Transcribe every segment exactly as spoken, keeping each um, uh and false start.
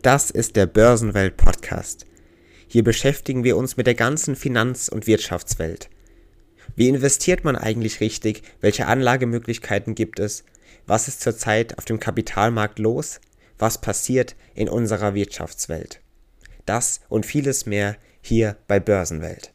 Das ist der Börsenwelt-Podcast. Hier beschäftigen wir uns mit der ganzen Finanz- und Wirtschaftswelt. Wie investiert man eigentlich richtig? Welche Anlagemöglichkeiten gibt es? Was ist zurzeit auf dem Kapitalmarkt los? Was passiert in unserer Wirtschaftswelt? Das und vieles mehr hier bei Börsenwelt.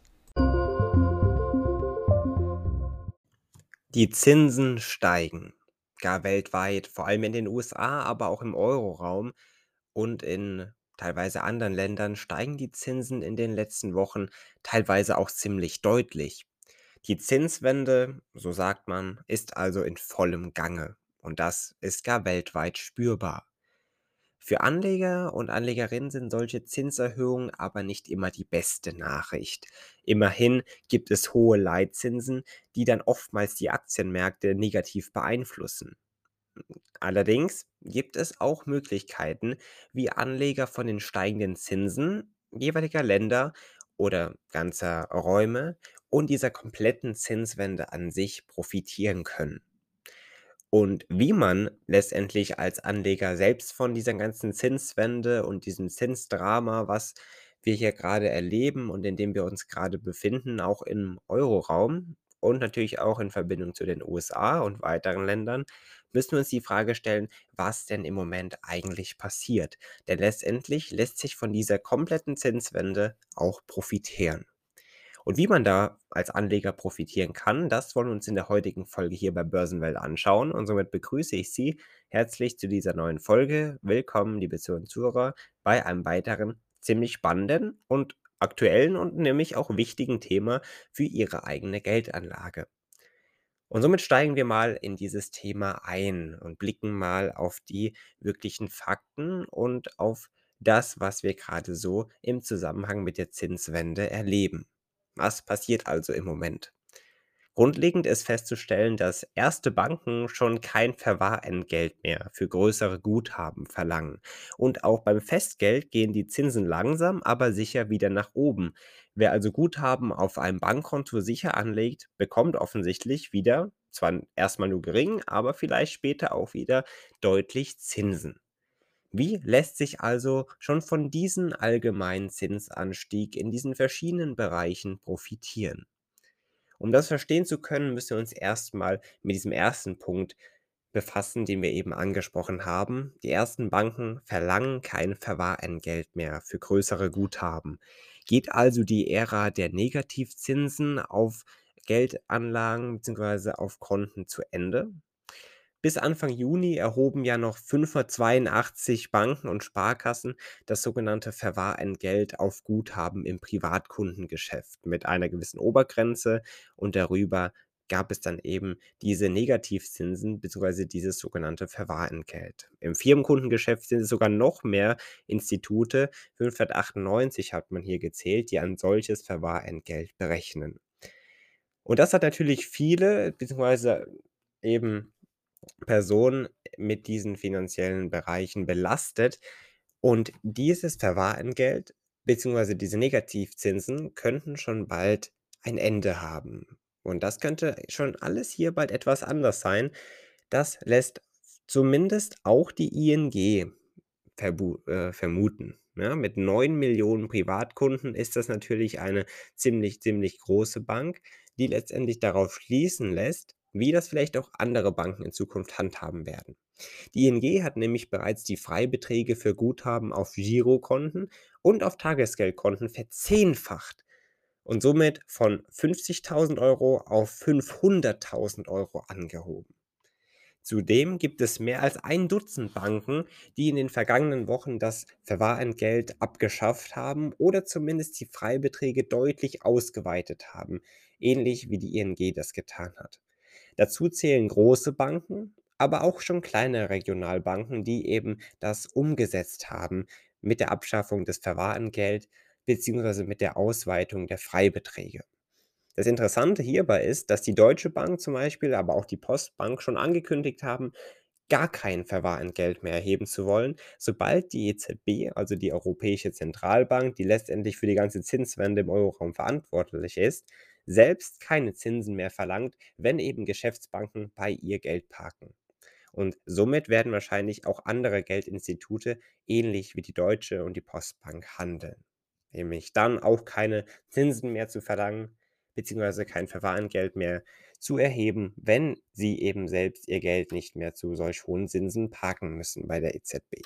Die Zinsen steigen, gar weltweit, vor allem in den U S A, aber auch im Euroraum und in teilweise anderen Ländern steigen die Zinsen in den letzten Wochen teilweise auch ziemlich deutlich. Die Zinswende, so sagt man, ist also in vollem Gange und das ist gar weltweit spürbar. Für Anleger und Anlegerinnen sind solche Zinserhöhungen aber nicht immer die beste Nachricht. Immerhin gibt es hohe Leitzinsen, die dann oftmals die Aktienmärkte negativ beeinflussen. Allerdings gibt es auch Möglichkeiten, wie Anleger von den steigenden Zinsen jeweiliger Länder oder ganzer Räume und dieser kompletten Zinswende an sich profitieren können. Und wie man letztendlich als Anleger selbst von dieser ganzen Zinswende und diesem Zinsdrama, was wir hier gerade erleben und in dem wir uns gerade befinden, auch im Euroraum und natürlich auch in Verbindung zu den U S A und weiteren Ländern, müssen wir uns die Frage stellen, was denn im Moment eigentlich passiert. Denn letztendlich lässt sich von dieser kompletten Zinswende auch profitieren. Und wie man da als Anleger profitieren kann, das wollen wir uns in der heutigen Folge hier bei Börsenwelt anschauen. Und somit begrüße ich Sie herzlich zu dieser neuen Folge. Willkommen, liebe Zuhörer und Zuhörer, bei einem weiteren ziemlich spannenden und aktuellen und nämlich auch wichtigen Thema für Ihre eigene Geldanlage. Und somit steigen wir mal in dieses Thema ein und blicken mal auf die wirklichen Fakten und auf das, was wir gerade so im Zusammenhang mit der Zinswende erleben. Was passiert also im Moment? Grundlegend ist festzustellen, dass erste Banken schon kein Verwahrentgelt mehr für größere Guthaben verlangen. Und auch beim Festgeld gehen die Zinsen langsam, aber sicher wieder nach oben. Wer also Guthaben auf einem Bankkonto sicher anlegt, bekommt offensichtlich wieder, zwar erstmal nur gering, aber vielleicht später auch wieder deutlich Zinsen. Wie lässt sich also schon von diesem allgemeinen Zinsanstieg in diesen verschiedenen Bereichen profitieren? Um das verstehen zu können, müssen wir uns erstmal mit diesem ersten Punkt befassen, den wir eben angesprochen haben. Die ersten Banken verlangen kein Verwahrentgelt mehr für größere Guthaben. Geht also die Ära der Negativzinsen auf Geldanlagen bzw. auf Konten zu Ende? Bis Anfang Juni erhoben ja noch fünfhundertzweiundachtzig Banken und Sparkassen das sogenannte Verwahrentgelt auf Guthaben im Privatkundengeschäft mit einer gewissen Obergrenze und darüber gab es dann eben diese Negativzinsen bzw. dieses sogenannte Verwahrentgelt. Im Firmenkundengeschäft sind es sogar noch mehr Institute, fünfhundertachtundneunzig hat man hier gezählt, die ein solches Verwahrentgelt berechnen. Und das hat natürlich viele bzw. eben Personen mit diesen finanziellen Bereichen belastet. Und dieses Verwahrentgelt bzw. diese Negativzinsen könnten schon bald ein Ende haben. Und das könnte schon alles hier bald etwas anders sein. Das lässt zumindest auch die I N G verbu äh, vermuten. Ja, mit neun Millionen Privatkunden ist das natürlich eine ziemlich, ziemlich große Bank, die letztendlich darauf schließen lässt, wie das vielleicht auch andere Banken in Zukunft handhaben werden. Die I N G hat nämlich bereits die Freibeträge für Guthaben auf Girokonten und auf Tagesgeldkonten verzehnfacht und somit von fünfzigtausend Euro auf fünfhunderttausend Euro angehoben. Zudem gibt es mehr als ein Dutzend Banken, die in den vergangenen Wochen das Verwahrentgelt abgeschafft haben oder zumindest die Freibeträge deutlich ausgeweitet haben, ähnlich wie die I N G das getan hat. Dazu zählen große Banken, aber auch schon kleine Regionalbanken, die eben das umgesetzt haben mit der Abschaffung des Verwahrentgelts bzw. mit der Ausweitung der Freibeträge. Das Interessante hierbei ist, dass die Deutsche Bank zum Beispiel, aber auch die Postbank schon angekündigt haben, gar kein Verwahrentgelt mehr erheben zu wollen, sobald die E Z B, also die Europäische Zentralbank, die letztendlich für die ganze Zinswende im Euroraum verantwortlich ist, selbst keine Zinsen mehr verlangt, wenn eben Geschäftsbanken bei ihr Geld parken. Und somit werden wahrscheinlich auch andere Geldinstitute ähnlich wie die Deutsche und die Postbank handeln. Nämlich dann auch keine Zinsen mehr zu verlangen, beziehungsweise kein Verwahrentgelt mehr zu erheben, wenn sie eben selbst ihr Geld nicht mehr zu solch hohen Zinsen parken müssen bei der E Z B.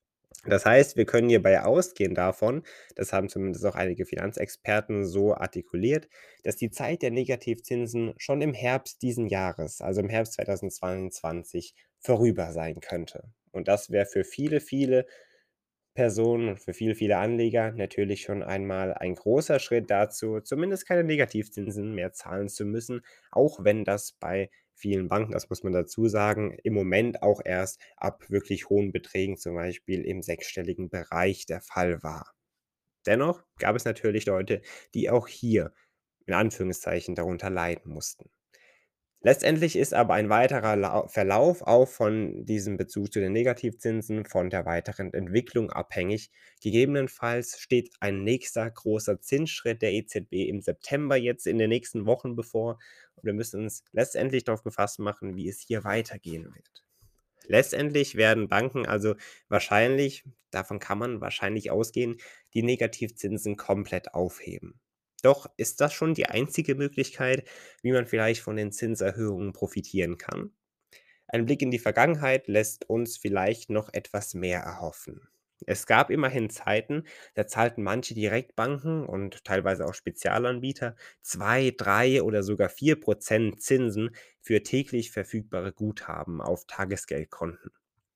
Das heißt, wir können hierbei ausgehen davon, das haben zumindest auch einige Finanzexperten so artikuliert, dass die Zeit der Negativzinsen schon im Herbst diesen Jahres, also im Herbst zweitausendzweiundzwanzig, vorüber sein könnte. Und das wäre für viele, viele Personen und für viele, viele Anleger natürlich schon einmal ein großer Schritt dazu, zumindest keine Negativzinsen mehr zahlen zu müssen, auch wenn das bei vielen Banken, das muss man dazu sagen, im Moment auch erst ab wirklich hohen Beträgen, zum Beispiel im sechsstelligen Bereich der Fall war. Dennoch gab es natürlich Leute, die auch hier in Anführungszeichen darunter leiden mussten. Letztendlich ist aber ein weiterer Lau Verlauf auch von diesem Bezug zu den Negativzinsen von der weiteren Entwicklung abhängig. Gegebenenfalls steht ein nächster großer Zinsschritt der E Z B im September jetzt in den nächsten Wochen bevor und wir müssen uns letztendlich darauf gefasst machen, wie es hier weitergehen wird. Letztendlich werden Banken also wahrscheinlich, davon kann man wahrscheinlich ausgehen, die Negativzinsen komplett aufheben. Doch ist das schon die einzige Möglichkeit, wie man vielleicht von den Zinserhöhungen profitieren kann? Ein Blick in die Vergangenheit lässt uns vielleicht noch etwas mehr erhoffen. Es gab immerhin Zeiten, da zahlten manche Direktbanken und teilweise auch Spezialanbieter zwei, drei oder sogar vier Prozent Zinsen für täglich verfügbare Guthaben auf Tagesgeldkonten.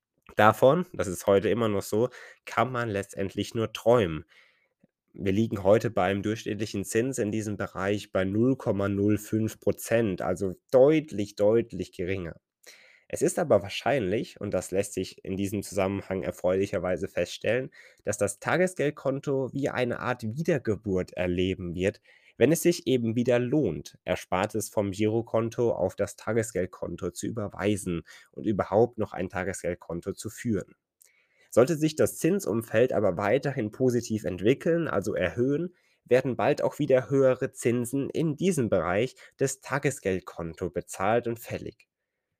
Davon, das ist heute immer noch so, kann man letztendlich nur träumen. Wir liegen heute bei einem durchschnittlichen Zins in diesem Bereich bei null Komma null fünf Prozent, also deutlich, deutlich geringer. Es ist aber wahrscheinlich, und das lässt sich in diesem Zusammenhang erfreulicherweise feststellen, dass das Tagesgeldkonto wie eine Art Wiedergeburt erleben wird, wenn es sich eben wieder lohnt, Erspartes vom Girokonto auf das Tagesgeldkonto zu überweisen und überhaupt noch ein Tagesgeldkonto zu führen. Sollte sich das Zinsumfeld aber weiterhin positiv entwickeln, also erhöhen, werden bald auch wieder höhere Zinsen in diesem Bereich des Tagesgeldkonto bezahlt und fällig.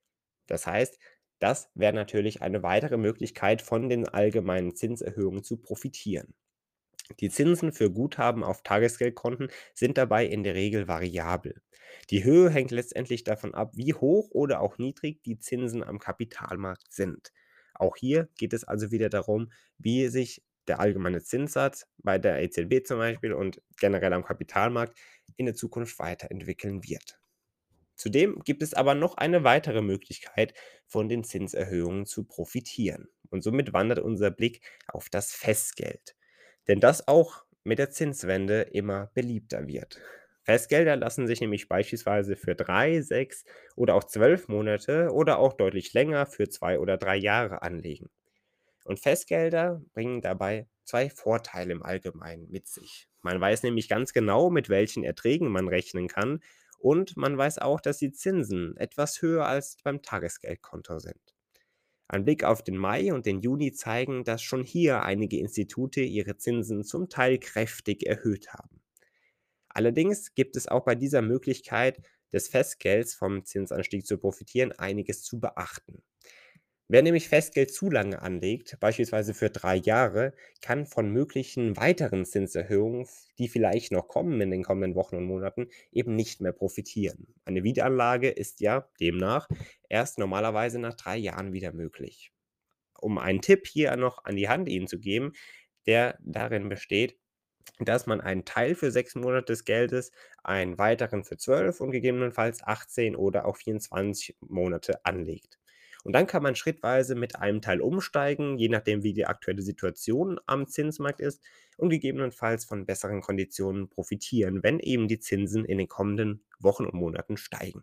Das heißt, das wäre natürlich eine weitere Möglichkeit, von den allgemeinen Zinserhöhungen zu profitieren. Die Zinsen für Guthaben auf Tagesgeldkonten sind dabei in der Regel variabel. Die Höhe hängt letztendlich davon ab, wie hoch oder auch niedrig die Zinsen am Kapitalmarkt sind. Auch hier geht es also wieder darum, wie sich der allgemeine Zinssatz bei der E Z B zum Beispiel und generell am Kapitalmarkt in der Zukunft weiterentwickeln wird. Zudem gibt es aber noch eine weitere Möglichkeit, von den Zinserhöhungen zu profitieren. Und somit wandert unser Blick auf das Festgeld. Denn das auch mit der Zinswende immer beliebter wird. Festgelder lassen sich nämlich beispielsweise für drei, sechs oder auch zwölf Monate oder auch deutlich länger für zwei oder drei Jahre anlegen. Und Festgelder bringen dabei zwei Vorteile im Allgemeinen mit sich. Man weiß nämlich ganz genau, mit welchen Erträgen man rechnen kann und man weiß auch, dass die Zinsen etwas höher als beim Tagesgeldkonto sind. Ein Blick auf den Mai und den Juni zeigen, dass schon hier einige Institute ihre Zinsen zum Teil kräftig erhöht haben. Allerdings gibt es auch bei dieser Möglichkeit des Festgelds vom Zinsanstieg zu profitieren einiges zu beachten. Wer nämlich Festgeld zu lange anlegt, beispielsweise für drei Jahre, kann von möglichen weiteren Zinserhöhungen, die vielleicht noch kommen in den kommenden Wochen und Monaten, eben nicht mehr profitieren. Eine Wiederanlage ist ja demnach erst normalerweise nach drei Jahren wieder möglich. Um einen Tipp hier noch an die Hand Ihnen zu geben, der darin besteht, dass man einen Teil für sechs Monate des Geldes, einen weiteren für zwölf und gegebenenfalls achtzehn oder auch vierundzwanzig Monate anlegt. Und dann kann man schrittweise mit einem Teil umsteigen, je nachdem, wie die aktuelle Situation am Zinsmarkt ist und gegebenenfalls von besseren Konditionen profitieren, wenn eben die Zinsen in den kommenden Wochen und Monaten steigen.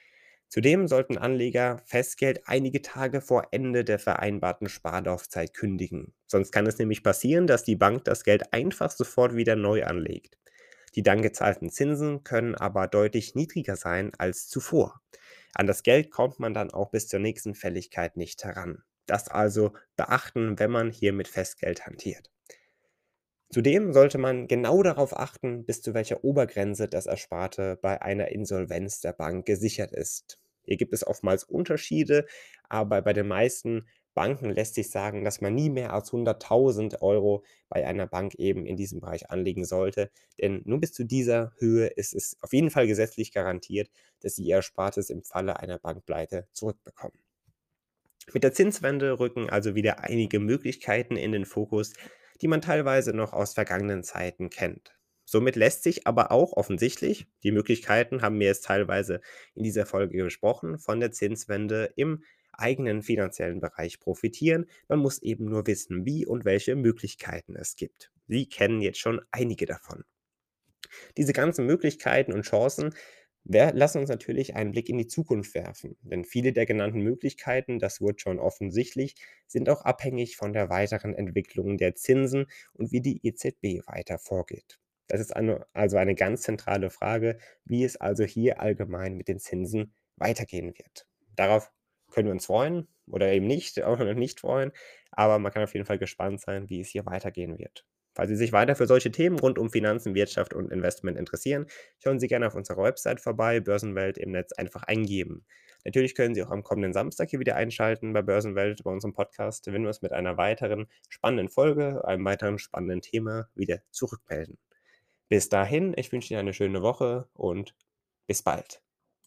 Zudem sollten Anleger Festgeld einige Tage vor Ende der vereinbarten Sparlaufzeit kündigen. Sonst kann es nämlich passieren, dass die Bank das Geld einfach sofort wieder neu anlegt. Die dann gezahlten Zinsen können aber deutlich niedriger sein als zuvor. An das Geld kommt man dann auch bis zur nächsten Fälligkeit nicht heran. Das also beachten, wenn man hier mit Festgeld hantiert. Zudem sollte man genau darauf achten, bis zu welcher Obergrenze das Ersparte bei einer Insolvenz der Bank gesichert ist. Hier gibt es oftmals Unterschiede, aber bei den meisten Banken lässt sich sagen, dass man nie mehr als hunderttausend Euro bei einer Bank eben in diesem Bereich anlegen sollte, denn nur bis zu dieser Höhe ist es auf jeden Fall gesetzlich garantiert, dass Sie Ihr Erspartes im Falle einer Bankpleite zurückbekommen. Mit der Zinswende rücken also wieder einige Möglichkeiten in den Fokus, die man teilweise noch aus vergangenen Zeiten kennt. Somit lässt sich aber auch offensichtlich, die Möglichkeiten haben wir jetzt teilweise in dieser Folge besprochen, von der Zinswende im eigenen finanziellen Bereich profitieren. Man muss eben nur wissen, wie und welche Möglichkeiten es gibt. Sie kennen jetzt schon einige davon. Diese ganzen Möglichkeiten und Chancen wer lassen uns natürlich einen Blick in die Zukunft werfen, denn viele der genannten Möglichkeiten, das wird schon offensichtlich, sind auch abhängig von der weiteren Entwicklung der Zinsen und wie die E Z B weiter vorgeht. Das ist eine, also eine ganz zentrale Frage, wie es also hier allgemein mit den Zinsen weitergehen wird. Darauf können wir uns freuen oder eben nicht, auch noch nicht freuen, aber man kann auf jeden Fall gespannt sein, wie es hier weitergehen wird. Falls Sie sich weiter für solche Themen rund um Finanzen, Wirtschaft und Investment interessieren, schauen Sie gerne auf unserer Website vorbei, Börsenwelt im Netz einfach eingeben. Natürlich können Sie auch am kommenden Samstag hier wieder einschalten bei Börsenwelt, bei unserem Podcast, wenn wir uns mit einer weiteren spannenden Folge, einem weiteren spannenden Thema wieder zurückmelden. Bis dahin, ich wünsche Ihnen eine schöne Woche und bis bald.